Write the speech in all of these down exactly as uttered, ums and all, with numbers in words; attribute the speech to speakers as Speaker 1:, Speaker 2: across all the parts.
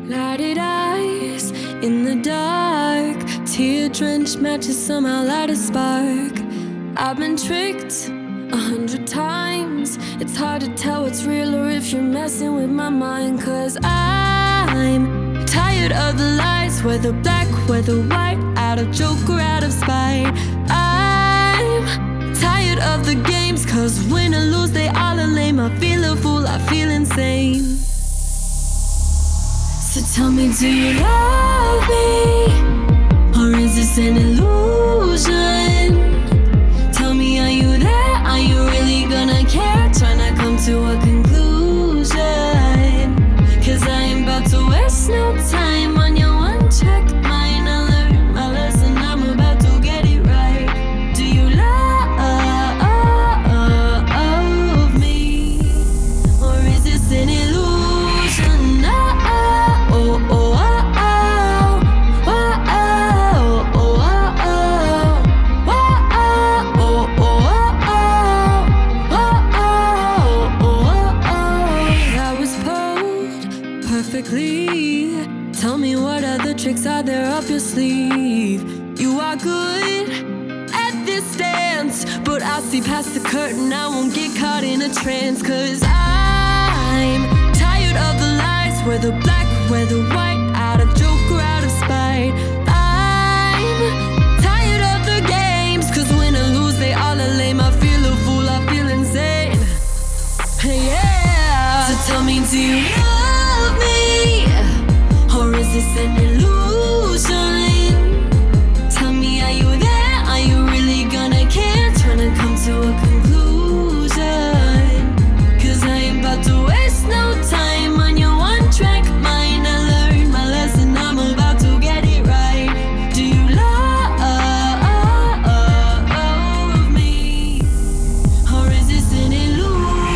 Speaker 1: Lighted eyes in the dark, tear-drenched matches somehow light a spark. I've been tricked a hundred times. It's hard to tell what's real or if you're messing with my mind. Cause I'm tired of the lies, whether black, whether white, out of joke or out of spite. I'm tired of the games, cause win or lose they all are lame. I feel a fool, I feel insane. So tell me, do you love me? Or is this an illusion? Tell me, are you there? Are you really gonna care? Tryna come to a conclusion. Cause I ain't about to waste no time on your one-track mind. I learned my lesson, I'm about to get it right. Do you love me? Or is this an illusion? Tell me what other tricks are there up your sleeve. You are good at this dance, but I see past the curtain, I won't get caught in a trance. Cause I'm tired of the lies, whether black, whether white, out of joke or out of spite. I'm tired of the games, cause win or lose they all are lame. I feel a fool, I feel insane. Yeah. So tell me, do you love me? Or is this an illusion? Tell me, are you there? Are you really gonna care? Tryna come to a conclusion. Cause I ain't about to waste no time on your one-track mind. I learned my lesson, I'm about to get it right. Do you love me? Or is this an illusion?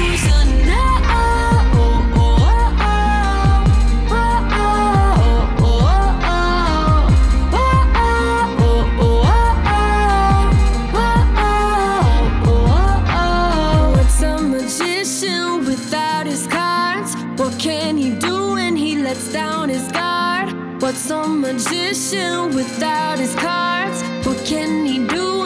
Speaker 1: What can he do when he lets down his guard? What's a magician without his cards? What can he do